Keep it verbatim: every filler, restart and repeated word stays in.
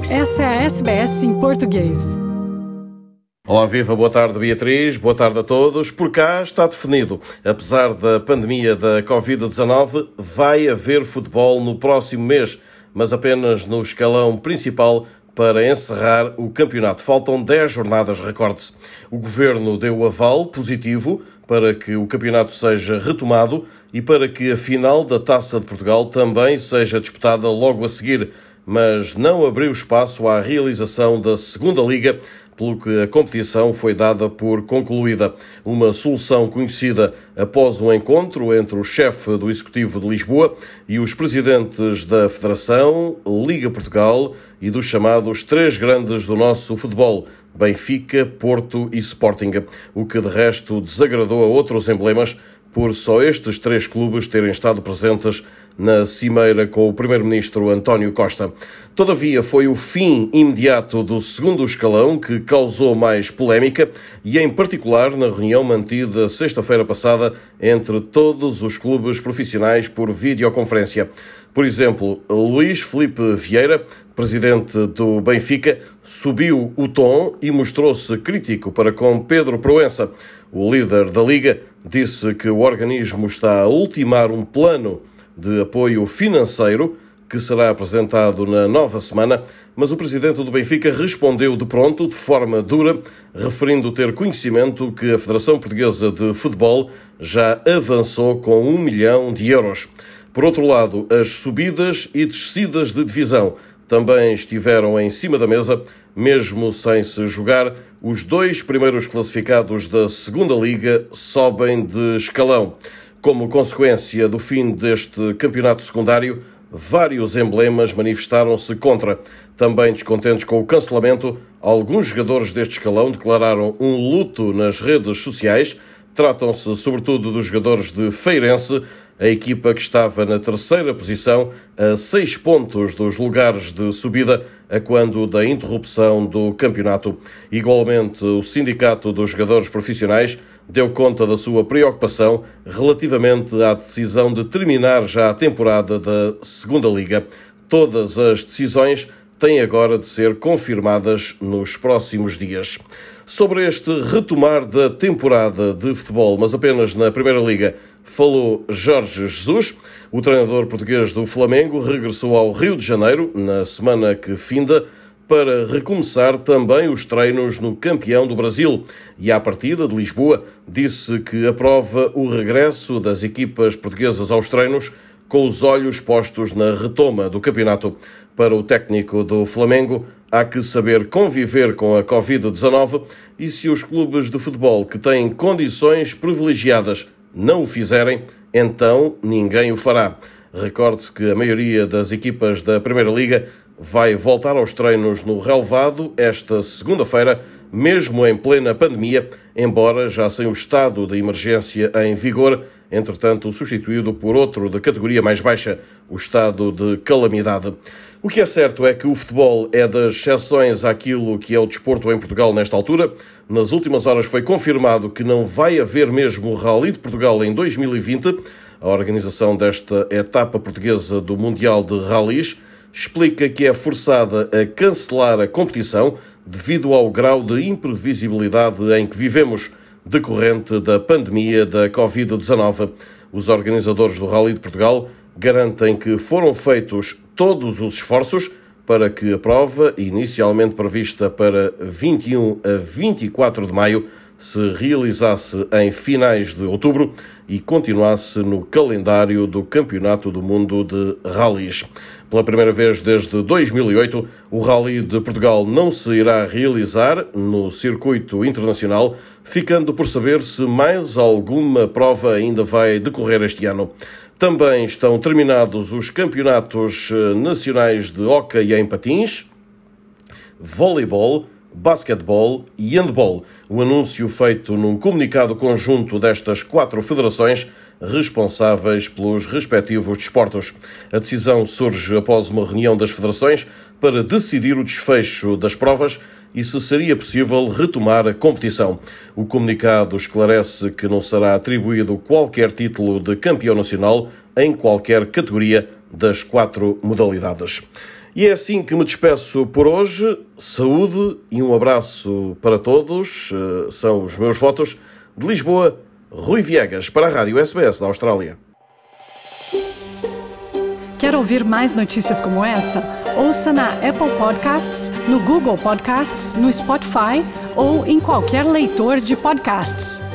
Essa é a S B S em português. Olá, viva, boa tarde Beatriz, boa tarde a todos. Por cá está definido, apesar da pandemia da covid dezanove, vai haver futebol no próximo mês, mas apenas no escalão principal para encerrar o campeonato. Faltam dez jornadas, recorde-se. O Governo deu o aval positivo para que o campeonato seja retomado e para que a final da Taça de Portugal também seja disputada logo a seguir, mas não abriu espaço à realização da Segunda Liga, pelo que a competição foi dada por concluída. Uma solução conhecida após um encontro entre o chefe do Executivo de Lisboa e os presidentes da Federação, Liga Portugal e dos chamados três grandes do nosso futebol, Benfica, Porto e Sporting, o que de resto desagradou a outros emblemas por só estes três clubes terem estado presentes na cimeira com o primeiro-ministro António Costa. Todavia, foi o fim imediato do segundo escalão que causou mais polémica e, em particular, na reunião mantida sexta-feira passada entre todos os clubes profissionais por videoconferência. Por exemplo, Luís Filipe Vieira, presidente do Benfica, subiu o tom e mostrou-se crítico para com Pedro Proença. O líder da Liga disse que o organismo está a ultimar um plano de apoio financeiro que será apresentado na nova semana, mas o presidente do Benfica respondeu de pronto, de forma dura, referindo ter conhecimento que a Federação Portuguesa de Futebol já avançou com um milhão de euros. Por outro lado, as subidas e descidas de divisão também estiveram em cima da mesa, mesmo sem se jogar. Os dois primeiros classificados da Segunda Liga sobem de escalão. Como consequência do fim deste campeonato secundário, vários emblemas manifestaram-se contra. Também descontentes com o cancelamento, alguns jogadores deste escalão declararam um luto nas redes sociais. Tratam-se sobretudo dos jogadores de Feirense, a equipa que estava na terceira posição, a seis pontos dos lugares de subida, a quando da interrupção do campeonato. Igualmente, o Sindicato dos Jogadores Profissionais deu conta da sua preocupação relativamente à decisão de terminar já a temporada da Segunda Liga. Todas as decisões têm agora de ser confirmadas nos próximos dias. Sobre este retomar da temporada de futebol, mas apenas na Primeira Liga, falou Jorge Jesus. O treinador português do Flamengo regressou ao Rio de Janeiro na semana que finda para recomeçar também os treinos no campeão do Brasil. E à partida de Lisboa, disse que aprova o regresso das equipas portuguesas aos treinos com os olhos postos na retoma do campeonato. Para o técnico do Flamengo, há que saber conviver com a covid dezanove e se os clubes de futebol que têm condições privilegiadas não o fizerem, então ninguém o fará. Recorde-se que a maioria das equipas da Primeira Liga vai voltar aos treinos no relvado esta segunda-feira, mesmo em plena pandemia, embora já sem o estado de emergência em vigor, entretanto substituído por outro de categoria mais baixa, o estado de calamidade. O que é certo é que o futebol é das exceções àquilo que é o desporto em Portugal nesta altura. Nas últimas horas foi confirmado que não vai haver mesmo o Rally de Portugal em dois mil e vinte. A organização desta etapa portuguesa do Mundial de Rallys explica que é forçada a cancelar a competição devido ao grau de imprevisibilidade em que vivemos, decorrente da pandemia da covid dezanove. Os organizadores do Rally de Portugal garantem que foram feitos todos os esforços para que a prova, inicialmente prevista para vinte e um a vinte e quatro de maio, se realizasse em finais de outubro e continuasse no calendário do Campeonato do Mundo de Rallys. Pela primeira vez desde dois mil e oito, o Rally de Portugal não se irá realizar no circuito internacional, ficando por saber se mais alguma prova ainda vai decorrer este ano. Também estão terminados os campeonatos nacionais de hóquei em patins, voleibol, basquetebol e handball. O anúncio feito num comunicado conjunto destas quatro federações responsáveis pelos respectivos desportos. A decisão surge após uma reunião das federações para decidir o desfecho das provas e se seria possível retomar a competição. O comunicado esclarece que não será atribuído qualquer título de campeão nacional em qualquer categoria das quatro modalidades. E é assim que me despeço por hoje. Saúde e um abraço para todos. São os meus votos. De Lisboa, Rui Viegas, para a Rádio S B S da Austrália. Quer ouvir mais notícias como essa? Ouça na Apple Podcasts, no Google Podcasts, no Spotify ou em qualquer leitor de podcasts.